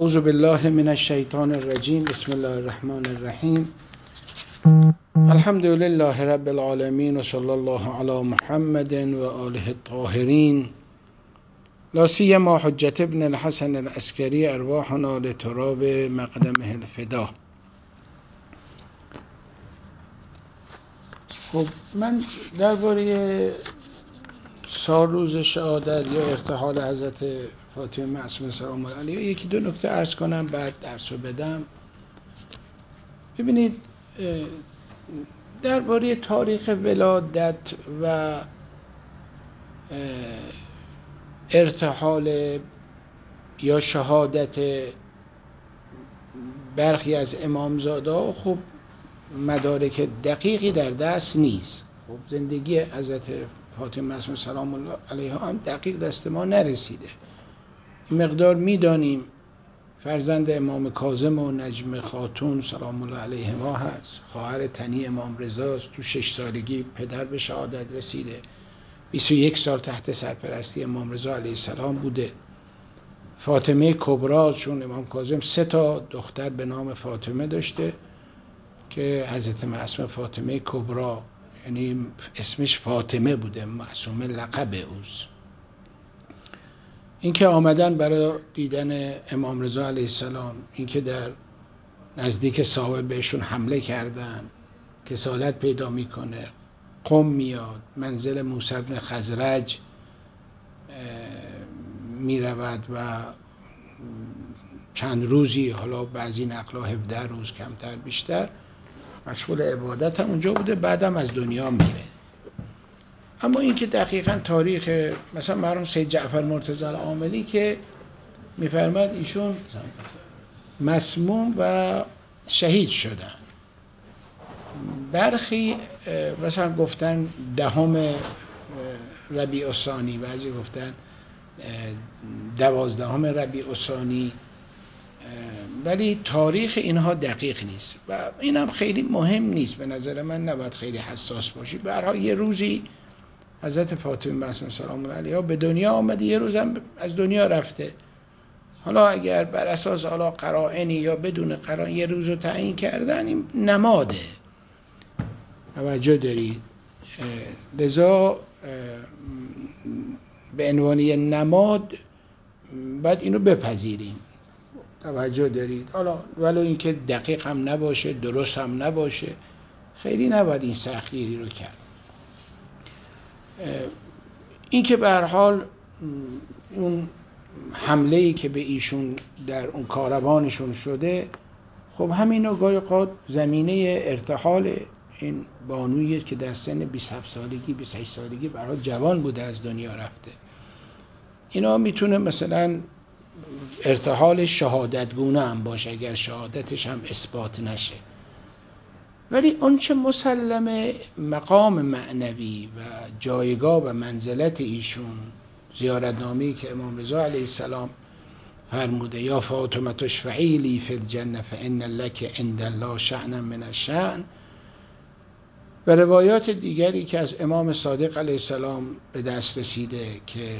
اعوذ بالله من الشیطان الرجیم. بسم الله الرحمن الرحیم. الحمد لله رب العالمین و صلی الله علی محمد و آله الطاهرین. لا سیما حجت ابن الحسن العسکری ارواحنا لتراب مقدمه الفدا. خب من درباره سالروز شهادت یا ارتحال حضرت فاطمه معصومه سلام الله علیها یکی دو نکته عرض کنم، بعد درس رو بدم. ببینید، درباره تاریخ ولادت و ارتحال یا شهادت برخی از امامزاده خب مدارک دقیقی در دست نیست. خب زندگی حضرت فاطمه معصومه سلام الله علیها هم دقیق دست ما نرسیده. این مقدار میدانیم فرزند امام کاظم و نجم خاتون سلام الله علیهما هست، خواهر تنی امام رضاست، تو 6 سالگی پدر به شهادت رسیده، 21 سال تحت سرپرستی امام رضا علیه السلام بوده. فاطمه کبری، چون امام کاظم 3 تا دختر به نام فاطمه داشته که حضرت معصومه فاطمه کبری، یعنی اسمش فاطمه بوده، معصومه لقب اوست. این که آمدن برای دیدن امام رضا علیه السلام، این که در نزدیک صاحب بهشون حمله کردن، کسالت پیدا میکنه، قم میاد، منزل موسی بن خزرج میرود و چند روزی، حالا بعضی نقلا 17 روز کمتر بیشتر، مشغول عبادت هم اونجا بوده، بعدم از دنیا میره. اما این که دقیقاً تاریخ، مثلا مرحوم سید جعفر مرتضی العاملی که میفرماد ایشون مسموم و شهید شدن، برخی مثلا گفتن 10 ربیع الثانی، بعضی گفتن 12 ربیع الثانی، ولی تاریخ اینها دقیق نیست و اینم خیلی مهم نیست. به نظر من نباید خیلی حساس باشی. به هر حال یه روزی حضرت فاطمه معصومه سلام الله علیها به دنیا آمده، یه روزم از دنیا رفته. حالا اگر بر اساس حالا قرائنی یا بدون قرائن یه روز رو تعیین کردن، این نماده. توجه دارید؟ لذا به عنوان نماد باید اینو بپذیریم. توجه دارید؟ حالا ولو اینکه دقیق هم نباشه، درست هم نباشه، خیلی نباید این سختگیری رو کرد. این که به هر حال اون حمله‌ای که به ایشون در اون کاروانشون شده، خب همین گاهی اوقات زمینه ارتحال این بانویی که در سن 27 سالگی 28 سالگی برای جوان بوده از دنیا رفته، اینا میتونه مثلا ارتحال شهادتگونه هم باشه اگر شهادتش هم اثبات نشه. ولی اون چه مسلمه مقام معنوی و جایگاه و منزلت ایشون، زیارتنامه‌ای که امام رضا علیه السلام فرموده یا فاطمه تشفعی لی فی الجنه فان لک عند الله شأنا من الشأن، و روایات دیگری که از امام صادق علیه السلام به دست رسیده که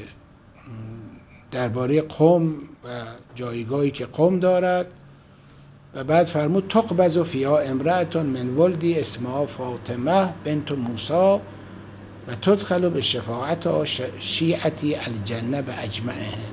درباره قم و جایگاهی که قم دارد، و بعد فرمود تقبض فیها امرأة من ولدی اسمها فاطمه بنت موسی و تدخل به شفاعت شیعتی الجنه به اجمعهم.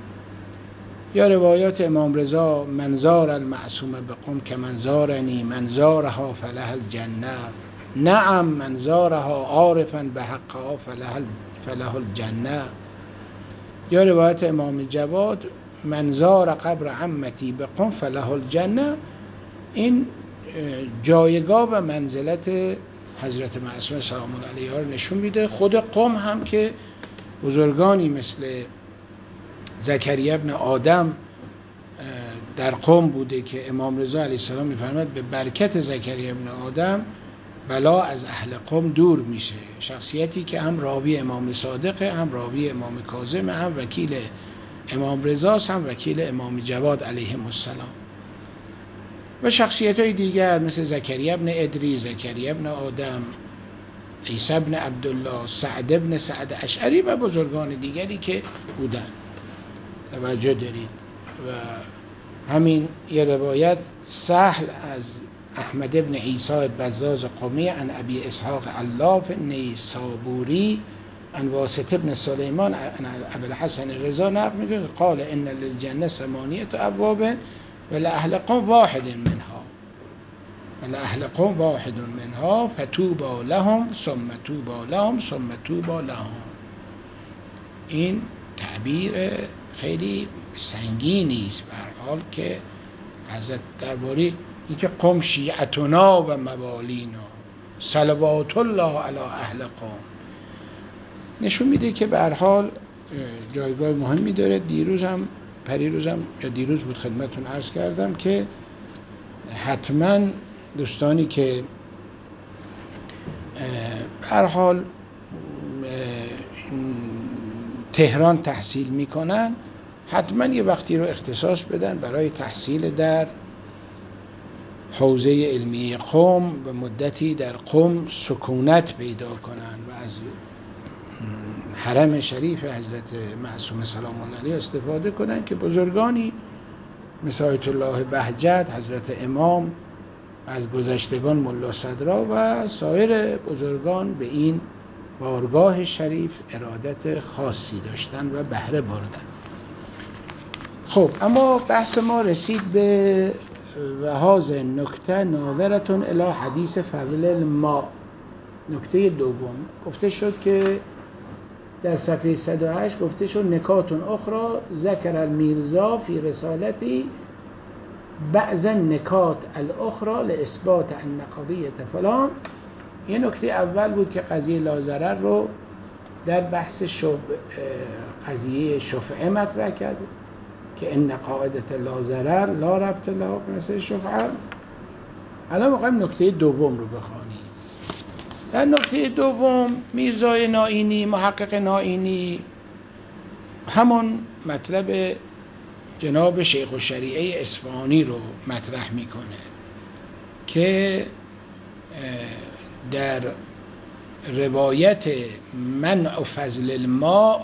یا روایات امام رضا منظار المعصومه به قم که منظارنی منظارها فله الجنه، نعم منظارها عارفا به حقها فله الجنه. یا روایت امام جواد منظار قبر عمتی به قم فله الجنه. این جایگاه و منزلت حضرت معصومه سلام الله علیها رو نشون میده. خود قم هم که بزرگانی مثل زکریا ابن آدم در قم بوده که امام رضا علیه السلام میفرماد به برکت زکریا ابن آدم بلا از اهل قم دور میشه. شخصیتی که هم راوی امام صادقه، هم راوی امام کاظم، هم وکیل امام رضاست، هم وکیل امام جواد علیهم السلام. و شخصیت‌های دیگر مثل زکریا ابن ادریس، زکریا ابن آدم، عیسی ابن عبدالله، سعد ابن سعد اشعری و بزرگان دیگری که بودن. توجه دارید؟ و همین یه روایت سهل از احمد ابن عیسی بزاز قمی عن ابی اسحاق علاف نیسابوری عن واسط ابن سلیمان عن ابی الحسن رضا نقل میگه قال ان للجنه 8 ابواب ولأهل قوم واحد منها فتوبى لهم ثم توبى لهم ثم توبى لهم. این تعبیر خیلی سنگینی است به هر حال که حضرت درباره اینکه قوم شیعتنا و موالینا صلوات الله علی اهل قوم نشون میده که به هر حال جایگاه مهمی داره. پریروزم یا دیروز بود خدمتتون عرض کردم که حتما دوستانی که به هر حال تهران تحصیل میکنن حتما یه وقتی رو اختصاص بدن برای تحصیل در حوزه علمی قم و مدتی در قم سکونت پیدا کنن و از حرم شریف حضرت معصوم سلام الله علیه استفاده کنن که بزرگانی مثل آیت الله بهجت، حضرت امام، از گذشتگان ملا صدرا و سایر بزرگان به این بارگاه شریف ارادت خاصی داشتن و بهره بردن. خب اما بحث ما رسید به وهاز نکته ناظرتون الی حدیث فضل الماء. نکته دوم گفته شد که در صفحه 108 گفته شد نکات اخرى ذکر المیرزا فی رسالتی بعض نکات الاخرى لاثبات ان قضیه فلان. یه نکته اول بود که قضیه لاضرر رو در بحث قضیه شفعه مطرح کرد که ان قاعده لاضرر لا ربط له مثل شفعه. الان می‌خوایم نکته دوم رو بخوانیم. در نکته دوم میرزای نائینی، محقق نائینی، همون مطلب جناب شیخ الشریعه اصفهانی رو مطرح میکنه که در روایت منع فضل الماء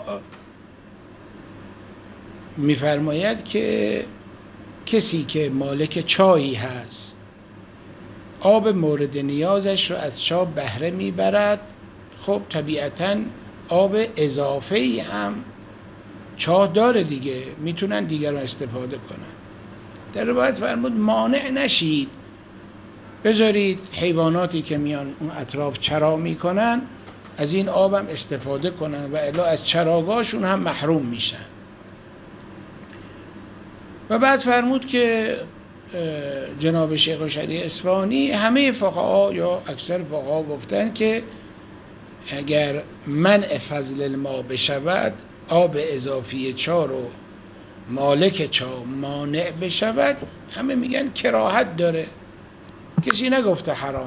میفرماید که کسی که مالک چایی هست آب مورد نیازش رو از چاه بهره میبرد، خب طبیعتاً آب اضافه‌ای هم چاه داره دیگه، میتونن دیگران استفاده کنن. در روایت فرمود مانع نشید، بذارید حیواناتی که میان اون اطراف چرا میکنن از این آبم استفاده کنن و الا از چراگاهشون هم محروم میشن. و بعد فرمود که جناب شیخ الشریعه اصفهانی همه فقها یا اکثر فقها گفتن که اگر منع فضل الماء بشود، آب اضافی چا رو مالک چا مانع بشود، همه میگن کراهت داره، کسی نگفته حرامه.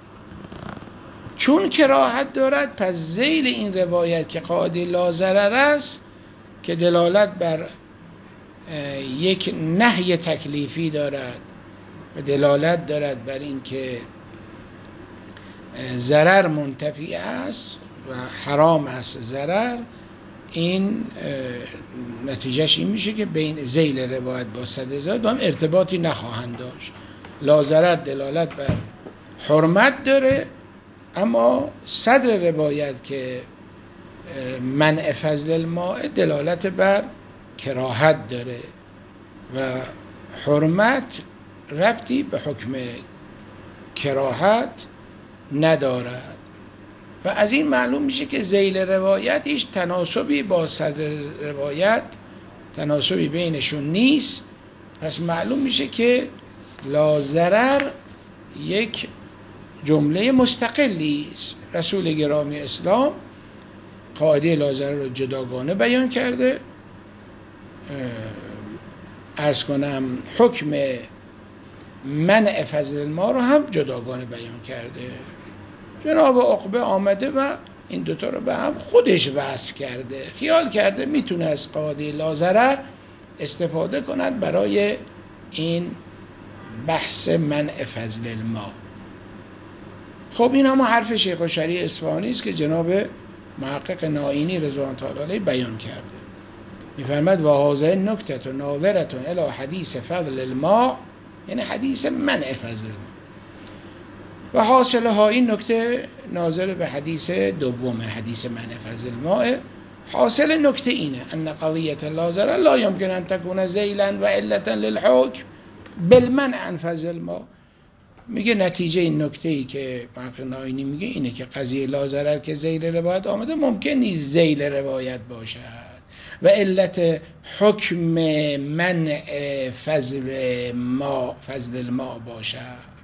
چون کراهت دارد پس ذیل این روایت که قاعده لاضرر است که دلالت بر یک نهی تکلیفی دارد و دلالت دارد بر این که ضرر منتفی است و حرام است ضرر، این نتیجهش این میشه که بین ذیل روایت با صدر با هم ارتباطی نخواهند داشت. لاضرر دلالت بر حرمت داره، اما صدر روایت که منع فضل الماء دلالت بر کراهت داره و حرمت ربطی به حکم کراهت ندارد. و از این معلوم میشه که ذیل روایت هیچ تناسبی با صدر روایت، تناسبی بینشون نیست. پس معلوم میشه که لاضرر یک جمله مستقلی است. رسول گرامی اسلام قاعده لاضرر رو جداگانه بیان کرده. عرض کنم حکم منع فضل الماء رو هم جداگانه بیان کرده. جناب عقبه آمده و این دوتا رو به هم خودش وصل کرده، خیال کرده میتونه از قاعده لاضرر استفاده کند برای این بحث منع فضل الماء. خب این هم حرف شیخ الشریعه اصفهانی است که جناب محقق نائینی رضوان الله علیه بیان کرده. میفرماد و هذه نکته ناظره الی حدیث فضل الماء، یعنی حدیث منع فضل الماء. و حاصل ها این نکته ناظر به حدیث دومه، حدیث منع فضل الماء. حاصل نکته اینه ان قضیت لا ضرر لا یمکن ان تکون ذیلا و علتا للحکم بالمنع عن فضل الماء. میگه نتیجه این نکته ای که محقق ناینی میگه اینه که قضیه لا ضرر که ذیل روایت آمده ممکن نیست ذیل روایت باشد و علت حکم منع فضل الماء باشد.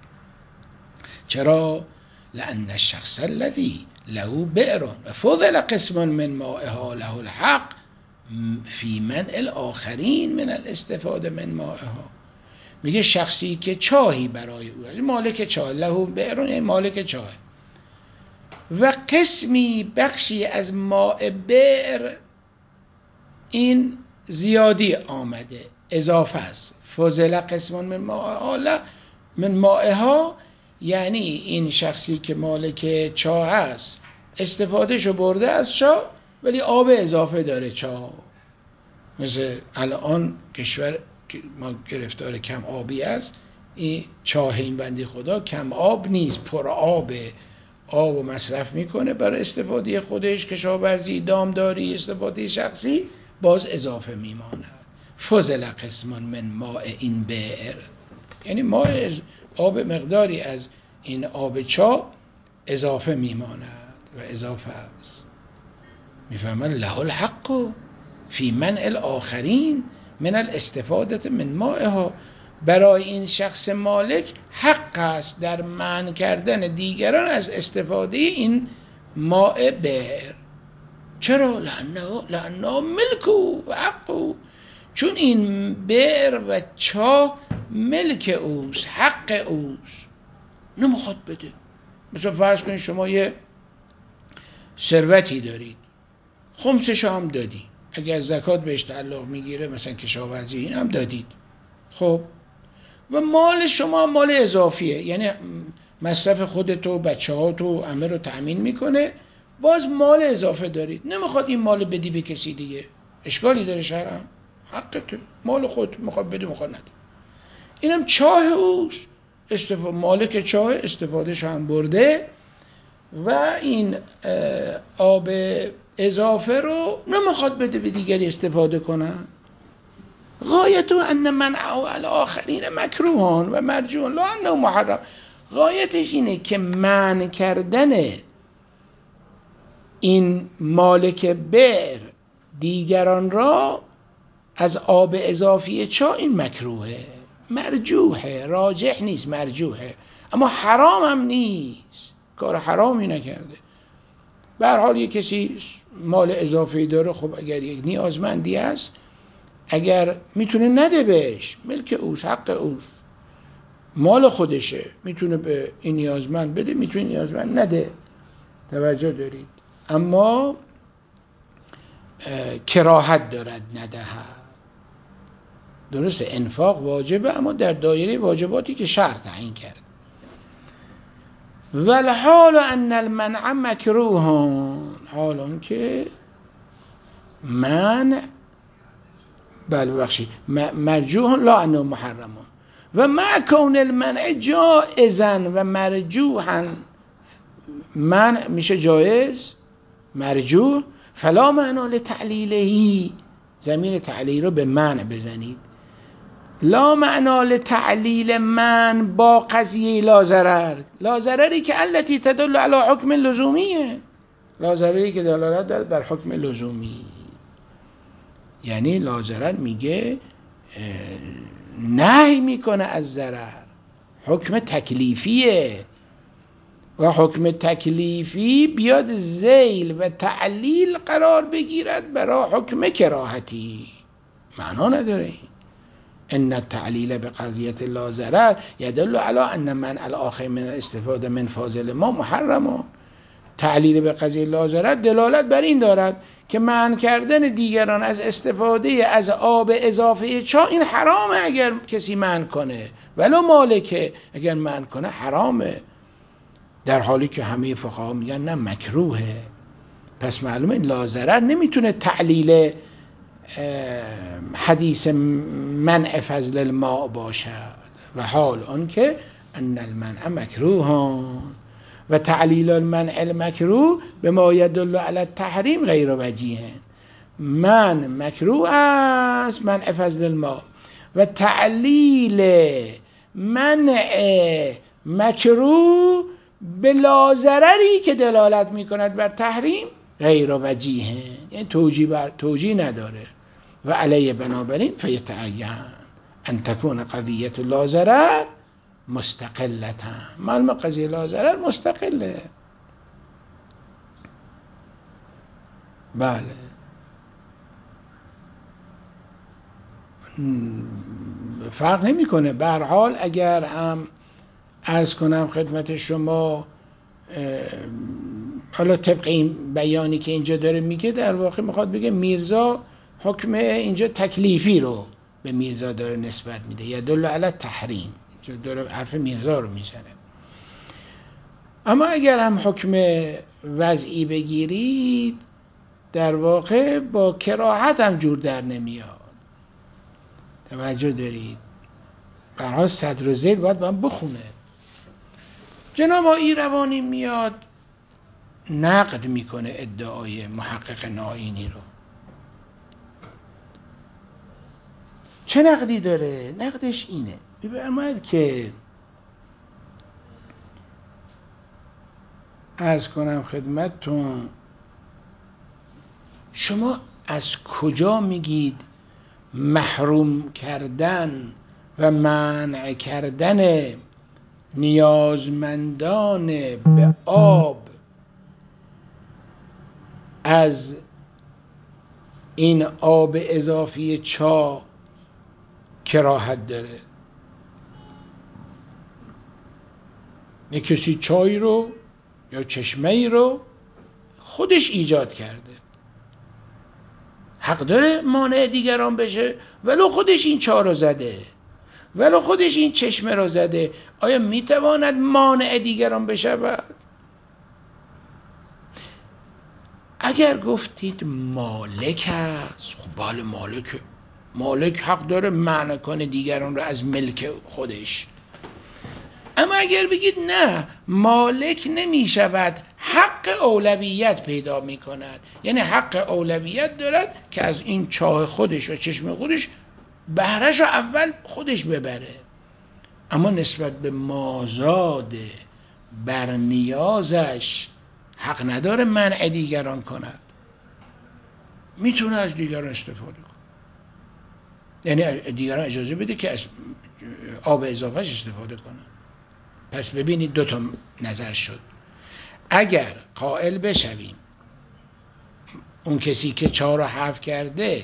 چرا؟ لأن الشخص الذي له بئر و فضل قسم من مائها له الحق في منع الآخرین من الاستفاده من مائها. میگه شخصی که چاهی برای او، مالک چاه، له بئر یعنی مالک چاه، و قسمی بخشی از ماء بئر این زیادی آمده، اضافه است. فضل قسم من مائها یعنی این شخصی که مالک چاه است استفاده شو برده از چاه ولی آب اضافه داره چاه. مثل الان کشور ما گرفتار کم آبی است، این چاه این بندی خدا کم آب نیست، پر آبه، آب مصرف میکنه برای استفاده خودش، کشاورزی، دامداری، استفاده شخصی، باز اضافه میماند. فضل قسم من ماء این بئر یعنی آب مقداری از این آب چاه اضافه میماند و اضافه است. میفهمن له الحق فی منع الاخرین من الاستفاده من مائها. برای این شخص مالک حق است در منع کردن دیگران از استفاده این ماء بئر. چرا؟ لانه ملکو و حقو، چون این بئر و چاه ملک اوست، حق اوست، نمیخواد بده. مثلا فرض کنید شما یه ثروتی دارید، خمسش هم دادی، اگر زکات بهش تعلق میگیره مثلا کشاورزی این هم دادید، خب و مال شما مال اضافیه، یعنی مصرف خودتو، بچه ها تو همه رو تأمین میکنه، باز مال اضافه دارید، نمیخواد این مال بدی به کسی دیگه، اشکالی داره شرعاً؟ حقته، مال خود میخواد بده میخواد نده. اینم چاه اوست، مالک چاه استفادهش هم برده و این آب اضافه رو نمیخواد بده به دیگری استفاده کنن. غایت ان منعه الاخرین مکروهان و مرجوع لا انه محرم. غایتش اینه که منع کردن این مالک بئر دیگران را از آب اضافی چاه این مکروهه، مرجوحه، راجح نیست، مرجوحه، اما حرام هم نیست، کار حرامی نکرده. به هر حال یک کسی مال اضافی داره، خب اگر یک نیازمندی است، اگر میتونه نده بهش، ملک اوست، حق اوست، مال خودشه، میتونه به این نیازمند بده، میتونه نیازمند نده، توجه دارید. اما کراهت دارد ندهد. درسته انفاق واجبه اما در دایره واجباتی که شرع تعیین کرد. والحال ان المنع مکروه، حالان که منع مرجوح لا انه محرم و مع کون المنع جائزا و مرجوحا، منع میشه جایز، مرجوح، فلا معنا لتعلیلهی، ضمیر تعلیل رو به منع بزنید، لا معنا لتعلیل من با قضیه لا ضرر، لا ضرری که التي تدل علی حکم لزومیه، لا ضرری که دلالت داره بر حکم لزومی. یعنی لا ضرر میگه نهی میکنه از ضرر، حکم تکلیفیه و حکم تکلیفی بیاد ذیل و تعلیل قرار بگیرد برای حکم کراهتی، معنا نداره. ان التعلیل بقضیه لا ضرر یدل علی ان منع الاخر من الاستفاده من فاضل ما محرم. تعلیل به قضیه لا ضرر دلالت بر این دارد که منع کردن دیگران از استفاده از آب اضافه چاه این حرامه اگر کسی منع کنه، ولو مالکه اگر منع کنه حرامه، در حالی که همه فقها میگن نه مکروهه. پس معلومه لا ضرر نمیتونه تعلیل حدیث منع فضل الماء باشد و حال آن که ان المنع مکروه و تعلیل المنع المکروه به ما یدل علی التحریم غیر وجیه. من مکروه است منع فضل الماء و تعلیل منع مکروه به لاضرری که دلالت میکند بر تحریم غیر وجیه، یعنی توجیه نداره. و علیه بنابراین فیتعین ان تکون قضیه لاضرر مستقلتا، معلومه قضیه لاضرر مستقله. بله فرق نمیکنه. به هر حال اگر هم عرض کنم خدمت شما، حالا طبق این بیانی که اینجا داره میگه، در واقع میخواد بگه میرزا حکم اینجا تکلیفی رو به میرزا داره نسبت میده، یدل علی تحریم، داره حرف میرزا رو میزنه. اما اگر هم حکم وضعی بگیرید در واقع با کراهت هم جور در نمیاد. توجه دارید؟ برای صدر و زیر باید من بخونه. جناب ایروانی میاد نقد میکنه ادعای محقق ناینی رو. چه نقدی داره؟ نقدش اینه، می‌فرماید که عرض کنم خدمتتون، شما از کجا میگید محروم کردن و منع کردن نیازمندان به آب از این آب اضافی چا کراهت داره؟ یک کسی چای رو یا چشمه‌ای رو خودش ایجاد کرده، حق داره مانع دیگران بشه، ولو خودش این چا رو زده، ولو خودش این چشمه رو زده. آیا میتواند مانع دیگران بشود؟ اگر گفتید مالک است، خب بله مالک حق داره منع کنه دیگران رو از ملک خودش. اما اگر بگید نه، مالک نمی شود، حق اولویت پیدا می کند، یعنی حق اولویت دارد که از این چاه خودش و چشم خودش بهره‌ش رو اول خودش ببره، اما نسبت به مازاد بر نیازش حق نداره منع دیگران کند. میتونه از دیگران استفاده کنه، یعنی دیگران اجازه بده که از آب اضافهش استفاده کنه. پس ببینید دو تا نظر شد. اگر قائل بشویم اون کسی که چا رو حذف کرده،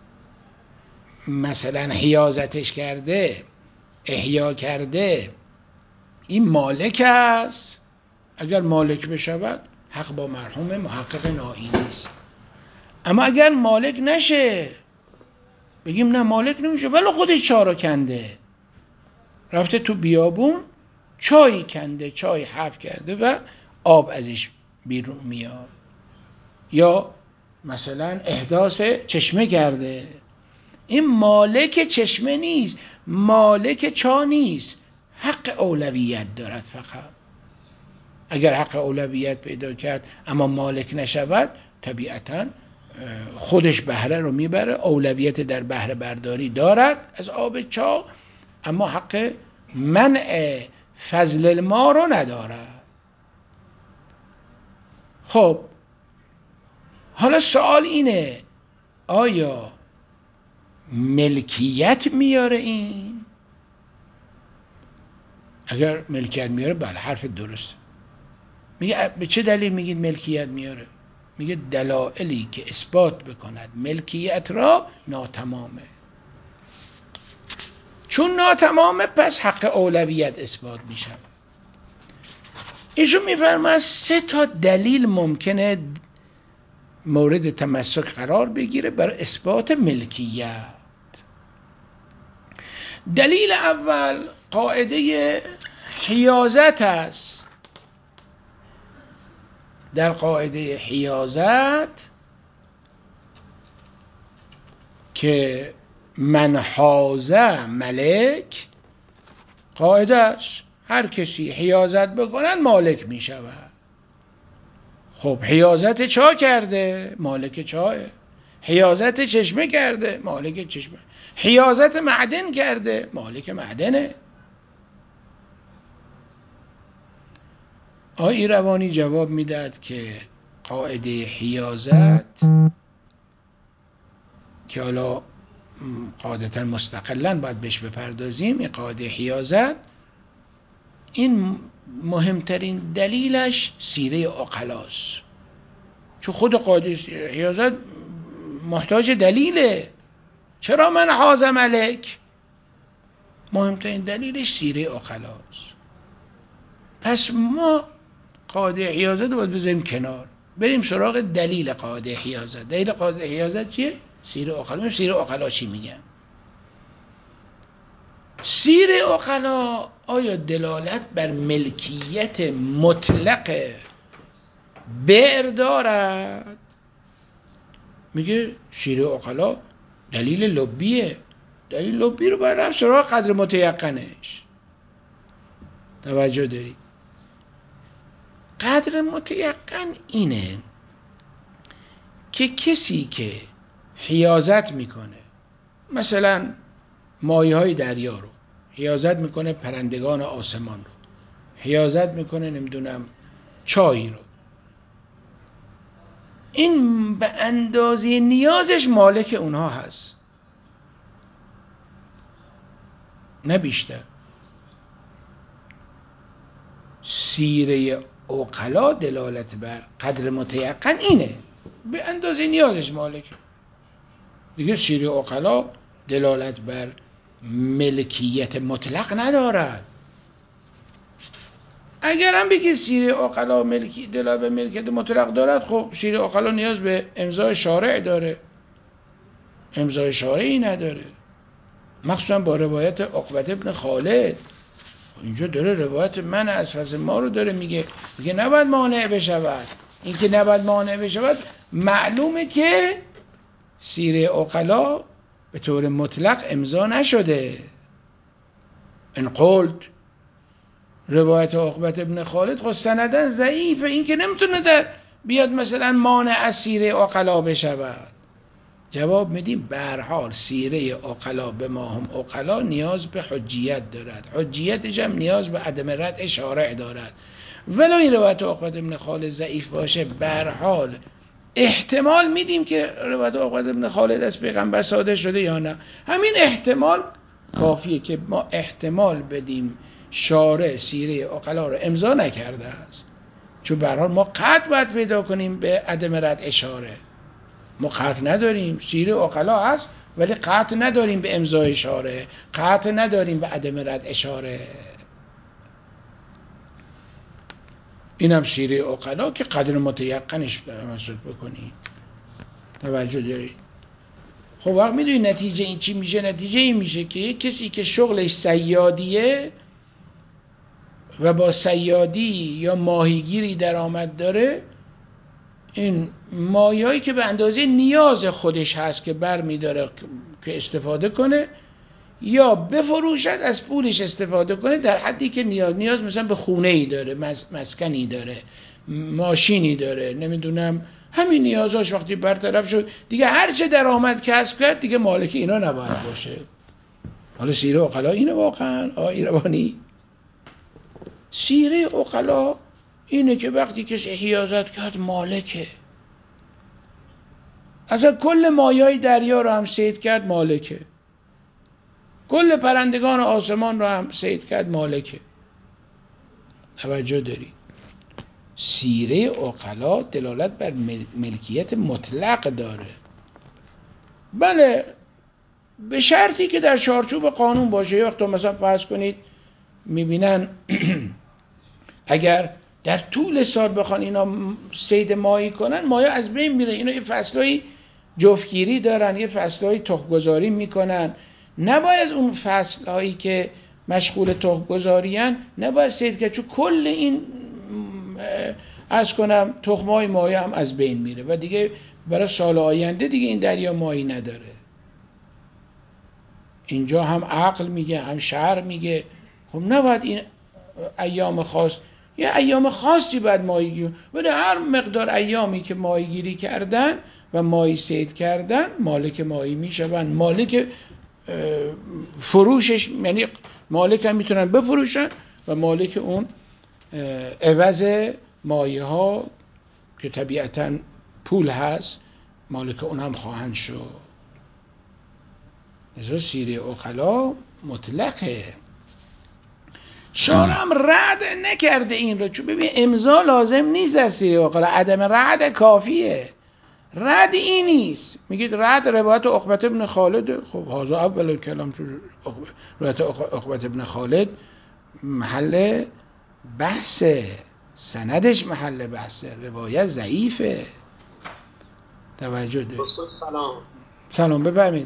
مثلا حیازتش کرده، احیا کرده، این مالک است، اگر مالک بشود حق با مرحوم محقق ناینی است. اما اگر مالک نشه، بگیم نه مالک نمیشه، ولی خودش چا رو کنده، رفته تو بیابون چای کنده، چای حذف کرده و آب ازش بیرون میاد، یا مثلا احداث چشمه کرده، این مالک چشمه نیست، مالک چا نیست، حق اولویت دارد فقط. اگر حق اولویت پیدا کرد اما مالک نشود، طبیعتاً خودش بهره رو میبره، اولویت در بهره برداری دارد از آب چا، اما حق منع فضل الماء رو ندارد. خب حالا سوال اینه، آیا ملکیت میاره این؟ اگر ملکیت میاره بله، حرف درست. میگه به چه دلیل میگید ملکیت میاره؟ میگه دلایلی که اثبات بکند ملکیت را ناتمامه. چون ناتمامه پس حق اولویت اثبات میشه. ایشون میفرماید 3 تا دلیل ممکنه مورد تمسک قرار بگیره برای اثبات ملکیت. دلیل اول قاعده حیازت است. در قاعده حیازت که من حازه ملک، قاعدهش هر کسی حیازت بکنن مالک می شود. خب حیازت چا کرده؟ مالک چاه. حیازت چشمه کرده؟ مالک چشمه. حیازت معدن کرده؟ مالک معدنه. آقای روانی جواب میداد که قاعده حیازت که حالا قاعدتا مستقلا باید بهش بپردازیم، این قاعده حیازت این مهمترین دلیلش سیره عقلاست، چون خود قاعده حیازت محتاج دلیله. چرا من حازه ملک؟ مهمترین دلیلش سیره عقلاست. پس ما قاعده حیازت رو باید بذاریم کنار، بریم سراغ دلیل قاعده حیازت. دلیل قاعده حیازت چیه؟ سیره عقلا. سیره عقلا چی میگن؟ سیره عقلا آیا دلالت بر ملکیت مطلق بئر دارد؟ میگه سیره عقلا دلیل لبیه. دلیل لبی رو باید رفت سراغ قدر متیقنش. توجه داری؟ قدر متیقن اینه که کسی که حیازت میکنه، مثلا مایه های دریا رو حیازت میکنه، پرندگان آسمان رو حیازت میکنه، نمیدونم چای رو، این به اندازه نیازش مالک اونها هست، نه بیشتر. سیره عقلا دلالت بر قدر متیقن اینه، به اندازه نیازش مالک. دیگه سیره عقلا دلالت بر ملکیت مطلق ندارد. اگر هم بگید سیره عقلا دلالت بر ملکیت مطلق دارد، خب سیره عقلا نیاز به امضای شارع داره، امضای شارعی نداره، مخصوصا با روایت عقبه ابن خالد. اینجا داره روایت من از فضل ما رو داره میگه نباید مانع بشود. این که نباید مانع بشود معلومه که سیره عقلا به طور مطلق امضا نشده. ان قلت روایت عقبه ابن خالد خود سندن ضعیفه، این که نمیتونه در بیاد مثلا مانع از سیره عقلا بشود. جواب میدیم به هر حال سیره عقلا به ما هم عقلا نیاز به حجیت دارد، حجیتش هم نیاز به عدم ردع شارع دارد. ولو این روایت عقبه ابن خالد ضعیف باشه، به هر حال احتمال میدیم که روایت عقبه ابن خالد از پیغمبر صادر شده یا نه. همین احتمال کافیه که ما احتمال بدیم شارع سیره عقلا رو امضا نکرده است، چون به هر حال ما قطع باید پیدا کنیم به عدم ردع شارع. ما قطع نداریم، سیره عقلا هست ولی قطع نداریم به امضای شارع، قطع نداریم به عدم ردع شارع. اینم سیره عقلا که قدر متیقنش تمسک بکنی. توجه داری؟ خب وقت میدونی نتیجه این چی میشه؟ نتیجه این میشه که کسی که شغلش صیادیه و با صیادی یا ماهیگیری درآمد داره، این مایه‌ای که به اندازه نیاز خودش هست که بر می‌داره که استفاده کنه یا بفروشد، از پولش استفاده کنه در حدی که نیاز مثلا به خونه‌ای داره، مسکنی داره، ماشینی داره، نمیدونم همین نیازاش وقتی برطرف شد دیگه هر چه درآمد کسب کرد دیگه مالک اینا نباید باشه. حالا سیره عقلا اینه واقعا آقای روانی؟ سیره عقلا اینه که وقتی کسی حیازت کرد مالکه. اصلا کل مایه‌های دریا رو هم صید کرد مالکه، کل پرندگان آسمان رو هم صید کرد مالکه. توجه داری؟ سیره عقلا دلالت بر ملکیت مطلق داره. بله به شرطی که در چارچوب قانون باشه. یه وقت مثلا فرض کنید میبینن اگر در طول سال بخوان اینا صید ماهی کنن، ماهی از بین میره. اینا یه فصلایی جفتگیری دارن، یه فصلایی تخم‌گذاری میکنن، نباید اون فصلهایی که مشغول تخم‌گذاری ان نباید صید کرد، چون کل این عرض کنم تخم‌های ماهی هم از بین میره و دیگه برای سال آینده دیگه این دریا ماهی نداره. اینجا هم عقل میگه هم شرع میگه. خب نباید این ایام خاص، یه ایام خاصی باید ماهیگیری، ولی هر مقدار ایامی که ماهیگیری کردن و ماهی صید کردن مالک ماهی میشون. مالک فروشش، یعنی مالک هم میتونن بفروشن و مالک اون عوض ماهی ها که طبیعتاً پول هست مالک اون هم خواهند شد. نزا سیره عقلا مطلقه. شارع هم رد نکرده این رو، چون ببین امضا لازم نیست در سیره عقلا، عدم رد کافیه. رد این نیست. میگید رد روایت عقبه ابن خالد. خب هذا اول کلام، روایت عقبه ابن خالد محل بحثه، سندش محل بحثه، روایت ضعیفه. توجه دارید. استاد سلام. سلام بفرمایید.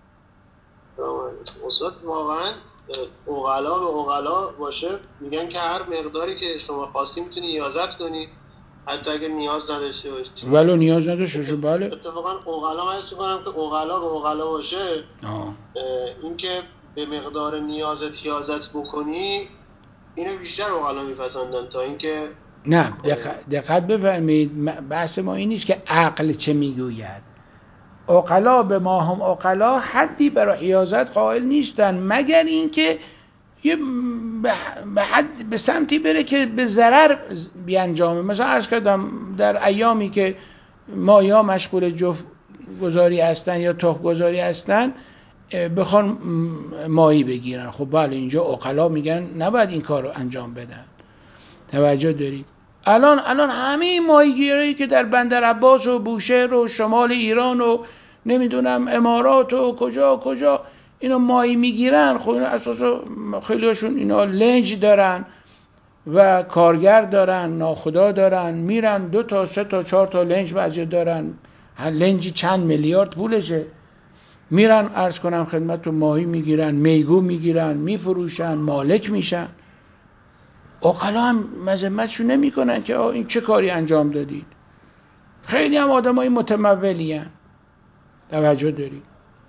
استاد واقعا عقلا به عقلا باشه میگن که هر مقداری که شما خواستی میتونی ایازت کنی، حتی اگر نیاز نداشته باشی. ولو نیاز نداشته باشه. بله اتفاقا عقلا من حس می‌کنم که عقلا به عقلا باشه این که به مقدار نیازت ایازت بکنی اینو بیشتر عقلا میپسندن تا اینکه نه. دقت بفرمایید، بحث ما این نیست که عقل چه میگوید. عقلا به ما هم عقلا حدی برای حیازت قائل نیستن، مگر اینکه یه به سمتی بره که به ضرر بیانجامه. مثلا عرض کردم در ایامی که مایا مشغول جفت گذاری هستن یا تخم گذاری هستن بخوان ماهی بگیرن، خب بله اینجا عقلا میگن نباید این کار رو انجام بدن. توجه دارید؟ الان همه ماهیگیری که در بندر عباس و بوشهر و شمال ایران و نمیدونم امارات و کجا اینا ماهی میگیرن. خب اینا اساسا خیلی هاشون اینا لنج دارن و کارگر دارن، ناخدا دارن، میرن 2 تا 3 تا 4 تا لنج بعضی دارن، هر لنجی چند میلیارد پولشه، میرن عرض کنم خدمتتون ماهی میگیرن، میگو میگیرن، میفروشن، مالک میشن. عقلا هم مذمتشون نمی کنن که این چه کاری انجام دادید. خیلی هم آدمای متمولی هن. توجه دارید؟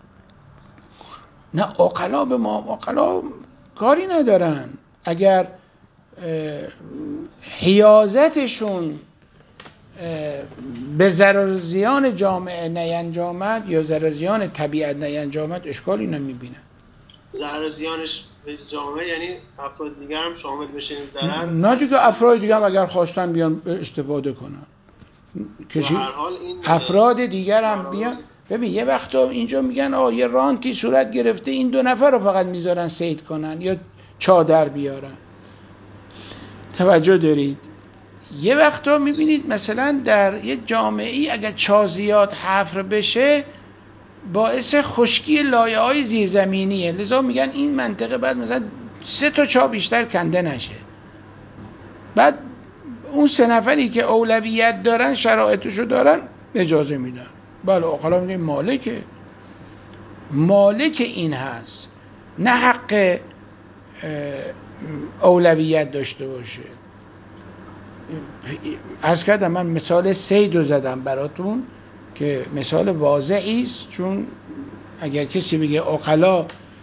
نه عقلا به ما عقلا کاری ندارن. اگر حیازتشون به ضرر زیان جامعه نینجامد یا ضرر زیان طبیعت نینجامد اشکالی نمیبینن. ضرر زیانش به جامعه یعنی افراد دیگر هم شامل بشه این ضرر؟ نه دیگه افراد دیگر هم اگر خواستن بیان استفاده کنن، کسی هر حال این افراد دیگر هم بیان. ببین یه وقتا اینجا میگن یه رانتی صورت گرفته، این 2 نفر رو فقط میذارن صید کنن یا چادر بیارن. توجه دارید؟ یه وقتا میبینید مثلا در یه جامعه‌ای اگر چا زیاد حفر بشه باعث خشکی لایه‌های زیرزمینیه، لذا میگن این منطقه بعد مثلا 3 تا چا بیشتر کنده نشه. بعد اون 3 نفری که اولویت دارن شرایطشو دارن اجازه میدن. بله عقلا میگن مالک این هست، نه حق اولویت داشته باشه. عرض کردم من مثال صید رو زدم براتون که مثال واضحی است، چون اگر کسی بگه عقلا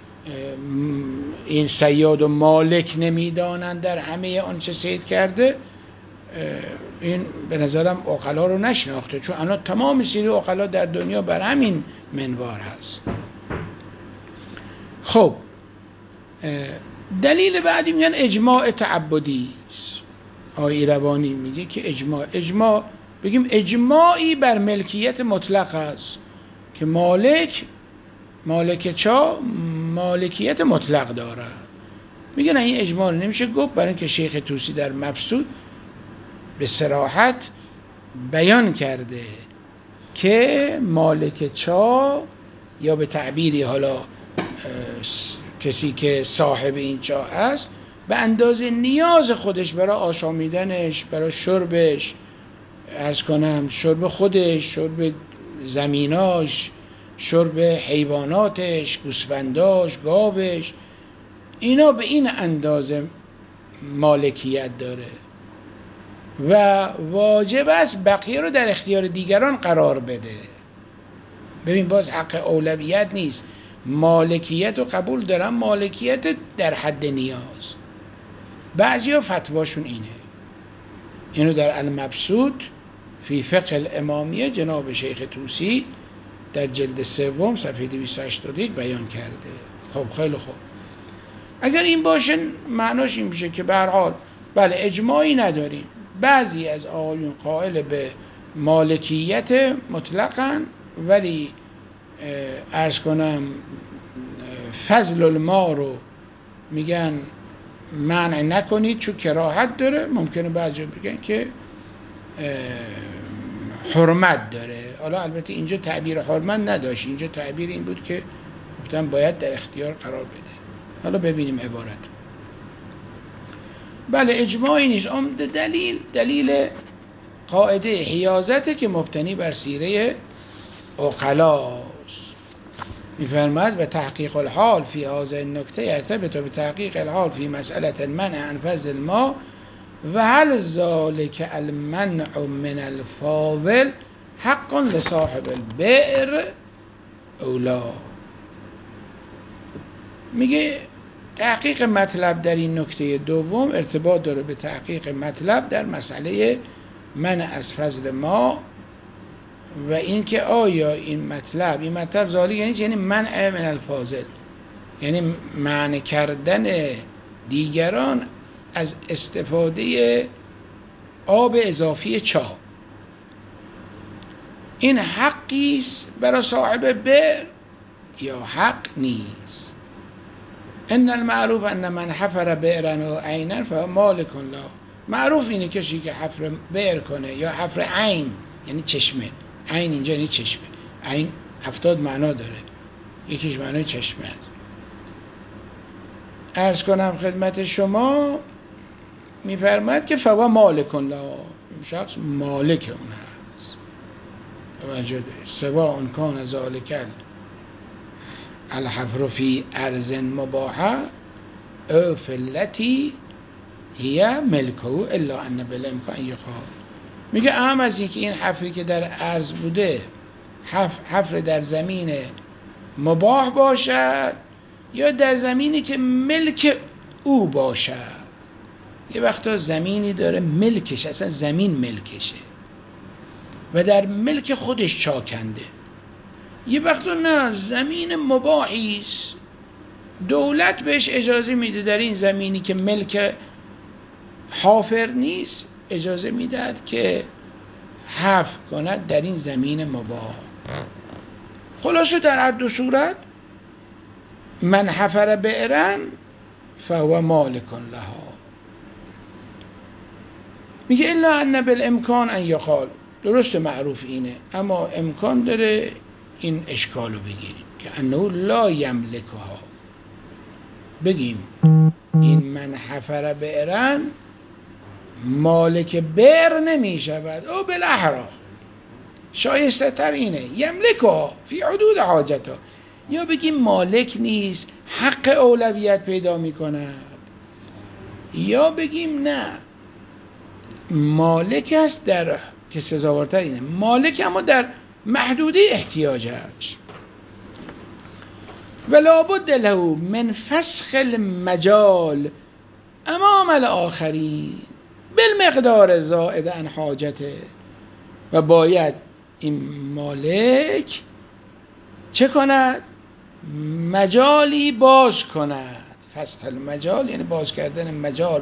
این صیاد و مالک نمیدانند در همه آنچه صید کرده، این به نظرم عقلا رو نشناخته، چون الان تمام سیره عقلا در دنیا بر همین منوار هست. خب دلیل بعدی میگن اجماع تعبدی است. آقای ایروانی میگه که اجماع بگیم اجماعی بر ملکیت مطلق است که مالک چا مالکیت مطلق داره. میگه نه این اجماع نمیشه گفت، برای اینکه شیخ طوسی در مبسوط به صراحت بیان کرده که مالک چا یا به تعبیری حالا کسی که صاحب این چا است به اندازه نیاز خودش برای آشامیدنش، برای شربش، عرض کنم شرب خودش، شرب زمیناش، شرب حیواناتش، گوسفنداش، گاوش، اینا به این اندازه مالکیت داره و واجب است بقیه رو در اختیار دیگران قرار بده. ببین باز حق اولویت نیست. مالکیت رو قبول دارن، مالکیت در حد نیاز. بعضی ها فتواشون اینو در المبسوط فی فقه الامامیه جناب شیخ طوسی در جلد 3 صفحه 281 بیان کرده. خب خیلی خوب، اگر این باشه معناش این میشه که به هر حال بله اجماعی نداریم، بعضی از آقایون قائل به مالکیت مطلقاً، ولی عرض کنم فضل الماء رو میگن منع نکنید چون کراهت داره. ممکنه بعضی بگن که حرمت داره. حالا البته اینجا تعبیر حرمت نداشت، اینجا تعبیر این بود که گفتن باید در اختیار قرار بده. حالا ببینیم عبارت. بله اجماعی نیست. عمده دلیل قاعده حیازته که مبتنی بر سیره عقلاست. می‌فرماید و تحقیق الحال فی هذه النکته یرتبط بتحقیق الحال فی مسئله منع عن فضل الماء و هل ذلك المنع من الفاضل حق لصاحب البئر او لا. میگه تحقیق مطلب در این نکته دوم ارتباط داره به تحقیق مطلب در مسئله منع از فضل ما و اینکه آیا این مطلب ذالک یعنی منع من الفاضل، یعنی منع کردن دیگران از استفاده آب اضافی چاه، این حقی است برای صاحب بئر یا حق نیست؟ ان المعروف ان من حفر بئرا و عینا فهو مالک له. معروف اینه کسی که حفر بئر کنه یا حفر عین، یعنی چشمه. عین اینجا یعنی چشمه. عین 70 معنا داره، یکیش معنای چشمه است. عرض کنم خدمت شما میفرماید که فهو مالک له، این شخص مالک اون هست. توجه ده سواء کان ذلک الحفر فی ارض مباحه او فلتی هی ملکه الا ان بالامکان یقال. میگه اهم از این که این حفری که در ارض بوده حفر در زمین مباح باشد یا در زمینی که ملک او باشد. یه وقتا زمینی داره ملکش، اصلا زمین ملکشه و در ملک خودش چاکنده. یه وقتا نه، زمین مباحیست، دولت بهش اجازه میده در این زمینی که ملک حافر نیست اجازه میدهد که حفر کند در این زمین مباح. خلاصه در هر دو صورت من حفر بئرا فهو مالک لها. میگه الا ان بالامکان ان یقال. درست معروف اینه، اما امکان داره این اشکالو بگیریم که انه لا یملکها. بگیم این من حفر بئرا مالک بئر نمی شود، او بالاحرا شایسته تر اینه یملکها فی حدود حاجتها. یا بگیم مالک نیست، حق اولویت پیدا می کند، یا بگیم نه مالک است در که سزاوارتر اینه مالک اما در محدوده احتیاجش. ولا بد له من فسخ المجال امام الاخرین بالمقدار زائد عن حاجته. و باید این مالک چه کند؟ مجالی باز کند. فسخ المجال یعنی باز کردن مجال،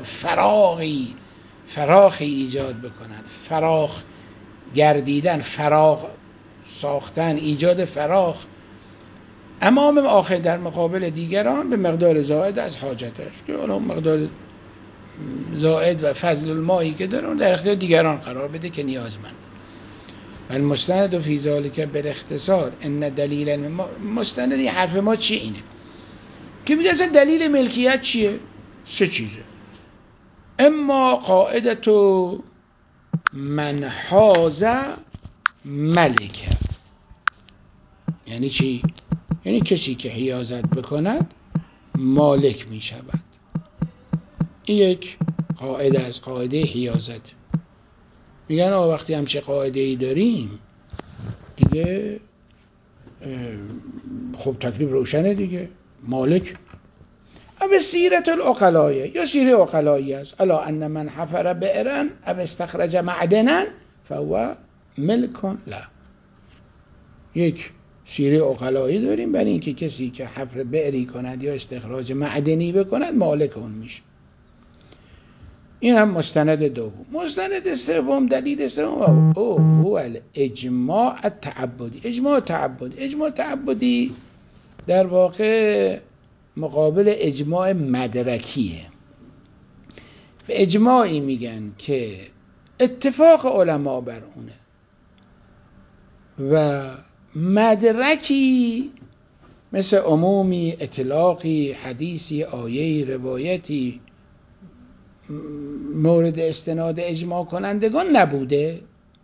فراخی ایجاد بکند، فراخ گردیدن، فراخ ساختن، ایجاد فراخ امام آخر در مقابل دیگران به مقدار زائد از حاجتش، که حالا مقدار زائد و فضل المایی که داره در اختیار دیگران قرار بده که نیازمند. و المستند فی ذلک بالاختصار ان دلیل مستند این حرف ما چیه؟ اینه که میگه اصلا دلیل ملکیت چیه؟ 3 چیزه. اما قاعدت من حاز ملکه. یعنی چی؟ یعنی کسی که حیازت بکند مالک می شود. این یک قاعده از قاعده حیازت. میگن وقتی همچه قاعده ای داریم دیگه خب تکلیف روشنه دیگه، مالک. او سیرت العقلایه، یا سیره عقلایی است، الا ان من حفر بئرا او استخرج معدنا فهو ملک له. یک سیره عقلایی داریم برای اینکه کسی که حفر بئری کند یا استخراج معدنی بکند مالک اون میشه. این هم مستند دوم. مستند سوم، دلیل سوم، هو الاجماع التعبدی. اجماع تعبدی در واقع مقابل اجماع مدرکیه. به اجماعی میگن که اتفاق علما بر اونه و مدرکی مثل عمومی، اطلاقی، حدیثی، آیهی، روایتی مورد استناد اجماع کنندگان نبوده.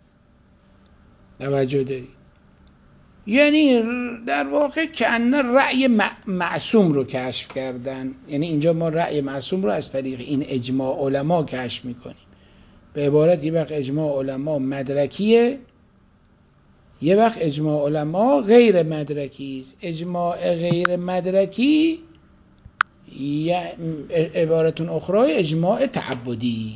توجه دارید؟ یعنی در واقع کأن رأی معصوم رو کشف کردن. یعنی اینجا ما رأی معصوم رو از طریق این اجماع علما کشف میکنیم. به عبارت یه وقت اجماع علما مدرکیه، یه وقت اجماع علما غیر مدرکی است. اجماع غیر مدرکی یا عبارتون اخرى اجماع تعبدی.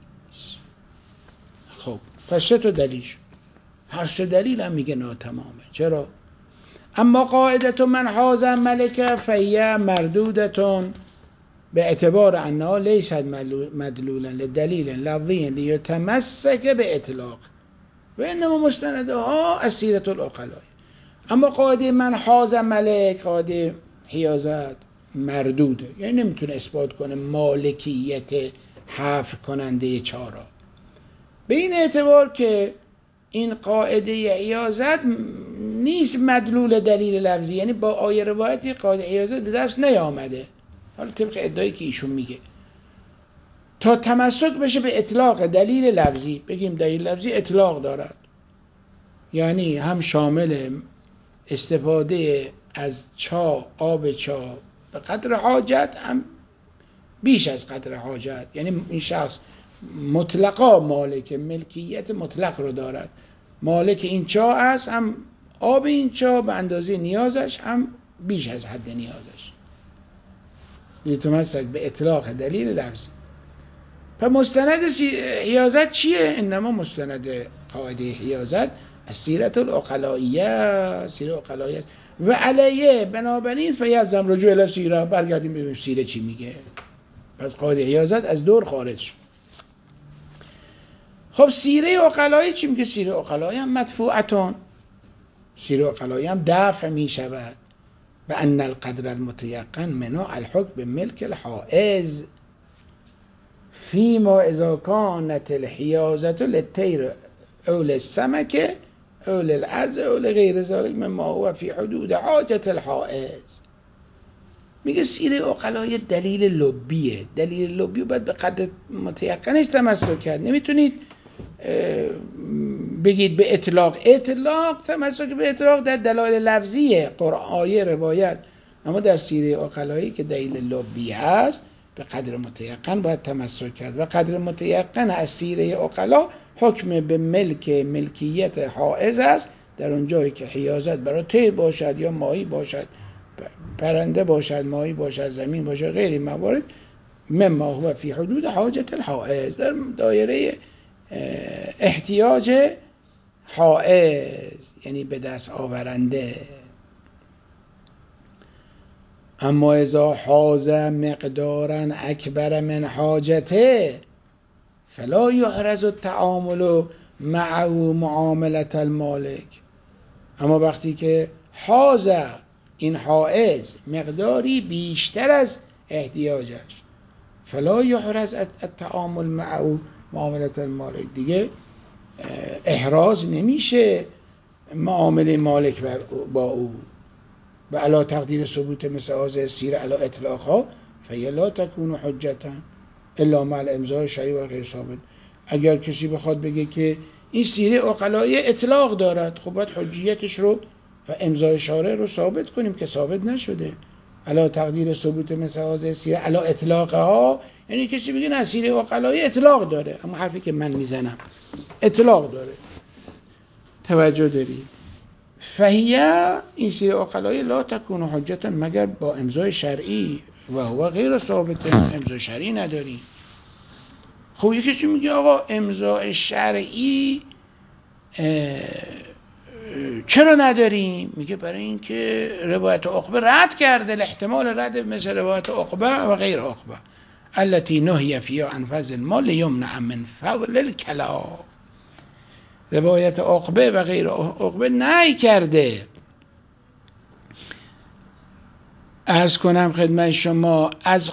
خب پس چه تو دلیل شد؟ هر سه دلیل هم میگه ناتمامه. چرا؟ اما قاعدة من حاز ملک فهی مردودتون به اعتبار انها لیست مدلولا لدلیل لفظی لیتمسک به اطلاق و انما مستندها از سیرة العقلاء. اما قاعده من حاز ملک، قاعده حیازت، مردوده، یعنی نمیتونه اثبات کنه مالکیت حفر کننده چارا، به این اعتبار که این قاعده حیازت نیست مدلول دلیل لفظی، یعنی با آیه روایتی قاعده حیازت به دست نیامده. حالا طبق ادعایی که ایشون میگه تا تمسک بشه به اطلاق دلیل لفظی، بگیم دلیل لفظی اطلاق دارد، یعنی هم شامل استفاده از آب چا به قدر حاجت، هم بیش از قدر حاجت. یعنی این شخص مطلقا مالک، ملکیت مطلق رو دارد، مالک این چا است، هم آب این چا به اندازه نیازش، هم بیش از حد نیازش. لیتمسک به اطلاق دلیل لفظی. پس مستند حیازت چیه؟ انما مستند قاعده حیازت از سیرة العقلائیه، سیره عقلائیه و علیه بنابراین فیلزم رجوع الی سیره. برگردیم ببینیم سیره چی میگه. پس قاعده حیازت از دور خارج شد. خب سیره عقلایی چی میگه؟ سیره عقلایی هم مدفوعتون، سیره عقلایی هم دفع میشود و ان القدر المتيقن منع الحكم بملك الحائز فيما اذا كانت الحيازة للطير او للسمك او للارض او لغیر ذلك مما هو في حدود حاجة الحائز. میگه سیره عقلایی دلیل لبیه. دلیل لبی باید به قدر متیقنش تمسک کرد. نمیتونید بگید به اطلاق. تمسک به اطلاق در دلایل لفظیه، قرآن، آیه، روایت. اما در سیره عقلایی که دلیل لبی هست به قدر متیقن باید تمسک کرد و قدر متیقن از سیره عقلا حکم به ملکیت حائز است در اون جایی که حیازت برای طیر باشد یا ماهی باشد، پرنده باشد، ماهی باشد، زمین باشد، غیر موارد مما هو فی حدود حاجت الحائز، در دایره احتیاج حائز، یعنی به دست آورنده. اما اذا حاز مقدارا اکبر من حاجته فلا یحرز التعامل معه معامله المالک. اما وقتی که حاز این حائز مقداری بیشتر از احتیاجش، فلا یحرز التعامل معه معامله المالک، دیگه احراز نمیشه معامله مالک با او. و علا تقدیر ثبوت مثل هذه السیره علا اطلاقها فهي لا تكون حجتا الا مع الامضاء شرعی و غیر ثابت. اگر کسی بخواد بگه که این سیره عقلایی اطلاق دارد، خب باید حجیتش رو و امضای شارع رو ثابت کنیم که ثابت نشده. علا تقدیر ثبوت مثل هذه السیره علا اطلاقها، یعنی کسی بگه نه سیره عقلایی اطلاق داره، اما حرفی که من میزنم اطلاق داره. توجه دارید؟ فهیه این سیر عقلای لا تکون حجتا مگر با امضای شرعی و هو غیر ثابت، امضای شرعی نداریم. خب یکی چی میگه آقا امضای شرعی چرا نداریم؟ میگه برای اینکه روایت عقبه رد کرده، احتمال رد مثل روایت عقبه و غیر عقبه التي نهی فیها عن فضل المال لیمنع من فضل الکلا. روایت عقبه و غیر عقبه نهی کرده، عرض کنم خدمت شما،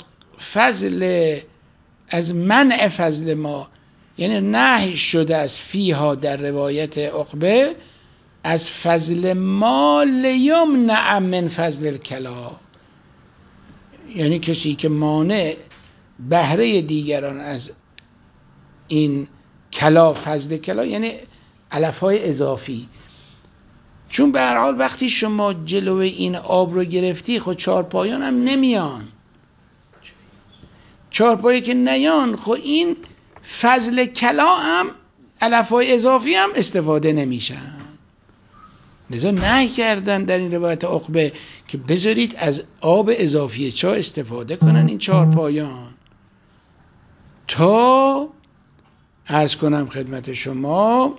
از منع فضل ما، یعنی نهی شده از فیها در روایت عقبه از فضل ما لیمنع من فضل الکلا، یعنی کسی که مانع بهره دیگران از این کلا، فضل کلا یعنی علفهای اضافی. چون به هر حال وقتی شما جلوه این آب رو گرفتی خود چارپایان هم نمیان، چارپایی که نیان خب این فضل کلا هم علفهای اضافی هم استفاده نمیشن. لذا نهی کردن در این روایت عقبه که بذارید از آب اضافی چا استفاده کنن این چارپایان، تا عرض کنم خدمت شما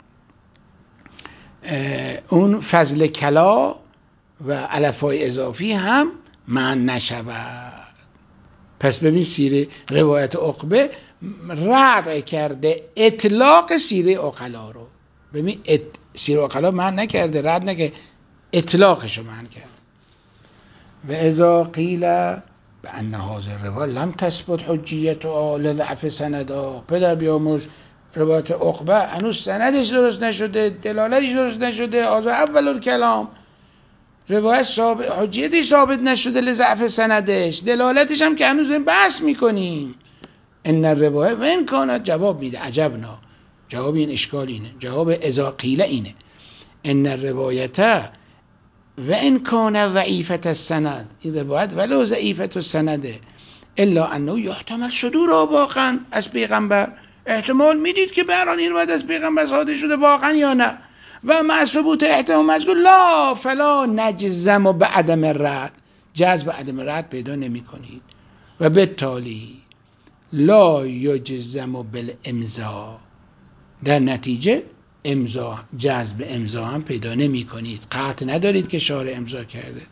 اون فضل کلا و علفهای اضافی هم منع نشود. پس ببین سیره روایت عقبه رد کرده اطلاق سیره عقلا رو. ببین سیره عقلا منع نکرده، رد نکرده، اطلاقش رو منع کرده. و اذا قیل بأن هذه الروایه لم تثبت حجیتها لضعف سندها، پدر بیاموز روایت عقبه هنوز سندش درست نشده، دلالتش درست نشده، اول الکلام روایت حجیتش ثابت نشده لضعف سندش، دلالتش هم که هنوز بحث میکنیم. ان الروایه و این کانت، جواب میده عجبنا، جواب این اشکال اینه، جواب اذا قیل اینه ان الروایت و این کان ضعیفت السند، این روایت ولو ضعیفت السنده الا انه یحتمل صدورها واقعا از پیغمبر، احتمال میدید که بران این روایت از پیغمبر صادر شده واقعا یا نه، و مع ثبوت احتمال مذکور لا فلا نجزم بعدم الرد، جزم عدم رد پیدا نمی کنید، و بالتالي لا یجزم بالامضا، در نتیجه امضا، جذب امضا هم پیدا نمی کنید، قطع ندارید که شارع امضا کرده.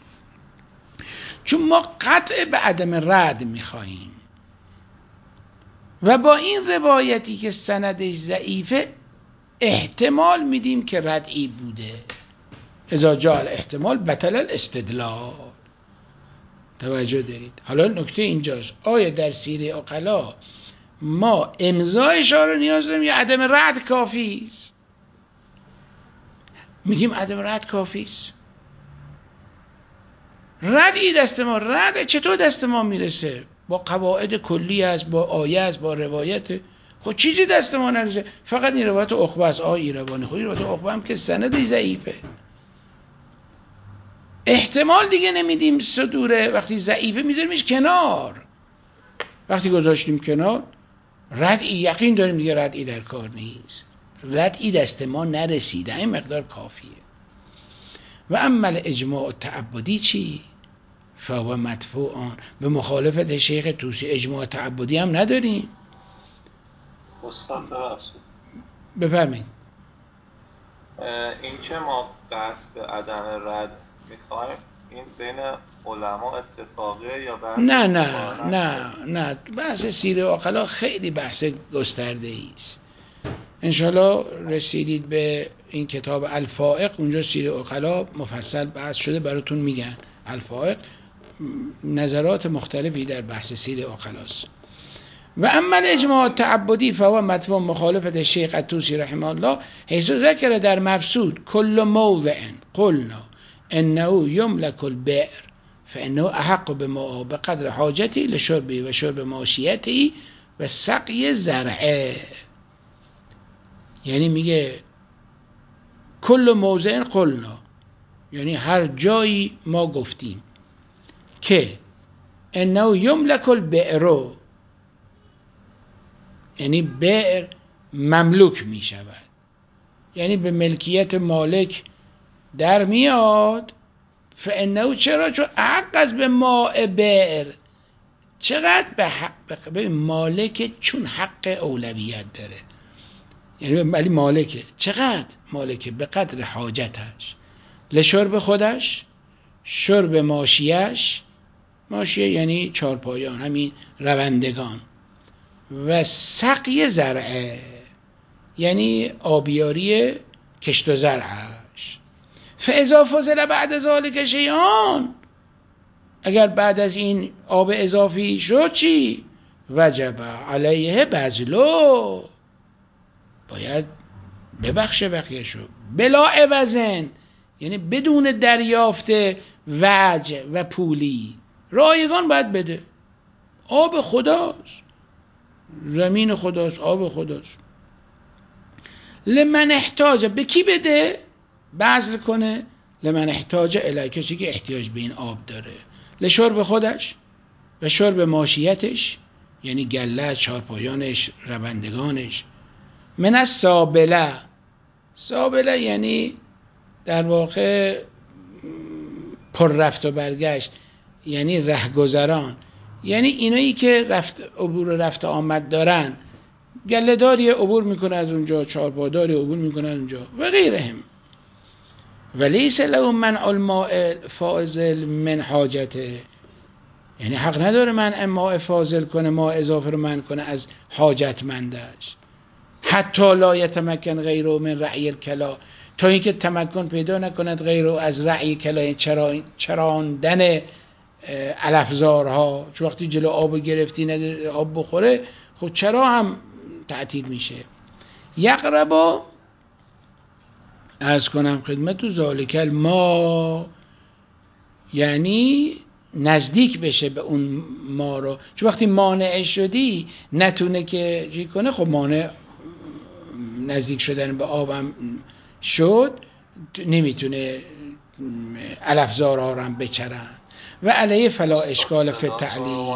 چون ما قطع به عدم رد میخواهیم و با این روایتی که سندش ضعیفه احتمال میدیم که ردعی بوده. اذا جاء الاحتمال بطل الاستدلال. توجه دارید؟ حالا نکته اینجاست، آیا در سیره عقلا ما امضا اشاره نیاز داریم یا عدم رد کافی است؟ میگیم عدم رد کافی است. ردی دست ما، رد چطور دست ما میرسه؟ با قواعد کلی است، با آیه است، با روایت. خب چیزی دست ما نرسه، فقط این روایت عقبه است. ایروانی خب این روایت عقبه هم که سندی ضعیفه، احتمال دیگه نمیدیم صدوره، وقتی ضعیفه میذاریمش کنار، وقتی گذاشتیم کنار ردی یقین داریم دیگه ردی در کار نیست، ردی دست ما نرسیده، این مقدار کافیه. و اما اجماع تعبدی چی؟ فهو مدفوعان، به مخالفت شیخ طوسی اجماع تعبدی هم نداریم. بفرمایید. این که ما قطع به عدم رد میخوایم این بین علما اتفاقیه یا نه بحث سیره عقلا خیلی بحث گسترده است. انشالله رسیدید به این کتاب الفائق، اونجا سیره عقلا مفصل بحث شده، براتون میگن. الفائق نظرات مختلفی در بحث سیره عقلاست. و اما اجماع تعبدی فهو مطلوب مخالفت شیخ الطوسی رحمه الله حیث ذکر در مبسوط کل موضع قلنا انه یملک البئر فانه احق بقدر حاجتی لشربی و شرب ماشیتی و سقی زرعه. یعنی میگه کل موضع قلنا، یعنی هر جایی ما گفتیم که انه یملک البئر، یعنی بئر مملوک می شود، یعنی به ملکیت مالک در میاد. فانه چرا؟ چون حق از به ماء بئر، چقدر به حق، به مالک، چون حق اولویت داره، یعنی ولی مالکه. چقدر مالکه؟ به قدر حاجتش، لشرب خودش، شرب ماشیش، ماشیه یعنی چارپایان، همین روندگان، و سقی زرعه یعنی آبیاری کشت و زرعش. فاذا فضل بعد ذلک شیئان، اگر بعد از این آب اضافی شد چی؟ وجب علیه بذلو، باید ببخشه بقیه شو، بلا عوضن یعنی بدون دریافت وجه و پولی، رایگان باید بده. آب خداست، زمین خداست، آب خداست. لمن احتاج، به کی بده؟ بذل کنه. لمن احتاج الی، کسی که احتیاج به این آب داره. لشرب خودش و شرب ماشیتش یعنی گله، چارپایانش، روندگانش. من السابله، سابله یعنی در واقع پر رفت و برگشت، یعنی رهگذران، یعنی اینایی که عبور رفت آمد دارن، گله داری عبور میکنه از اونجا، چارپاداری عبور میکنه از اونجا و غیرهم. ولیس له منع الماء فاضل من حاجته، یعنی حق نداره منع ماء فاضل کنه، ماء اضافه رو منع کنه از حاجتمندش. حتی لا یتمکن غیره من رعی الکلا، تا اینکه تمکن پیدا نکند غیره از رعی کلا، چراندن علفزارها. چون وقتی جلو آب گرفتی نداره آب بخوره، خب چرا هم تعطیل میشه. یقربا، عرض کنم خدمت، ذالک الماء یعنی نزدیک بشه به اون ما رو. چون وقتی مانع شدی نتونه که چی کنه، خب مانع نزدیک شدن به آبم شد، نمیتونه علفزارها رو هم بچرن. و علیه فلا اشکال فی التعلیل،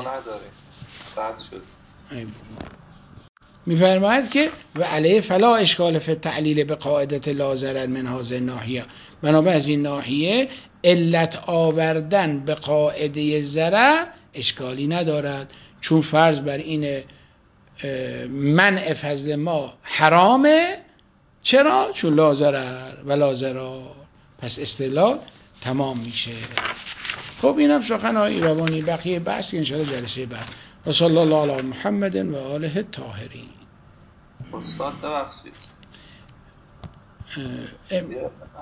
میفرماید که و علیه فلا اشکال فی التعلیل به قاعدت لا ضرر من هذه الناحیه، بنابر از این ناحیه علت آوردن به قاعده ضرر اشکالی ندارد. چون فرض بر این منع فضل ما حرامه. چرا؟ چون لا ضرر و لا ضرر، پس اصطلاح تمام میشه. خب اینم سخنهای روانی، بقیه بحث انشاءالله جلسه بعد. و صلی الله علی محمد و آله الطاهرین. استاد ببخشید